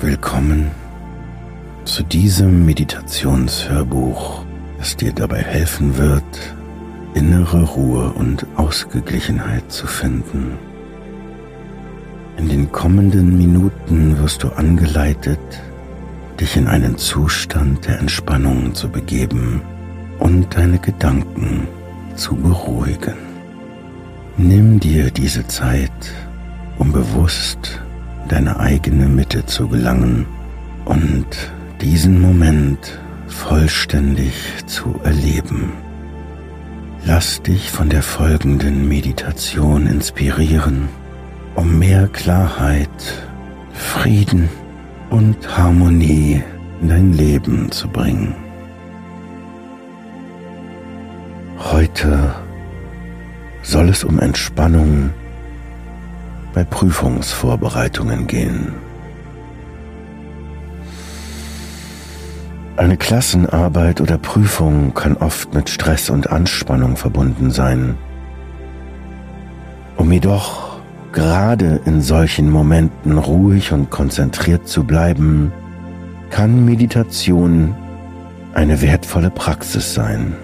Willkommen zu diesem Meditationshörbuch, das dir dabei helfen wird, innere Ruhe und Ausgeglichenheit zu finden. In den kommenden Minuten wirst du angeleitet, dich in einen Zustand der Entspannung zu begeben und deine Gedanken zu beruhigen. Nimm dir diese Zeit, um bewusst in deine eigene Mitte zu gelangen und diesen Moment vollständig zu erleben. Lass dich von der folgenden Meditation inspirieren, um mehr Klarheit, Frieden und Harmonie in dein Leben zu bringen. Heute soll es um Entspannung bei Prüfungsvorbereitungen gehen. Eine Klassenarbeit oder Prüfung kann oft mit Stress und Anspannung verbunden sein. Um jedoch gerade in solchen Momenten ruhig und konzentriert zu bleiben, kann Meditation eine wertvolle Praxis sein.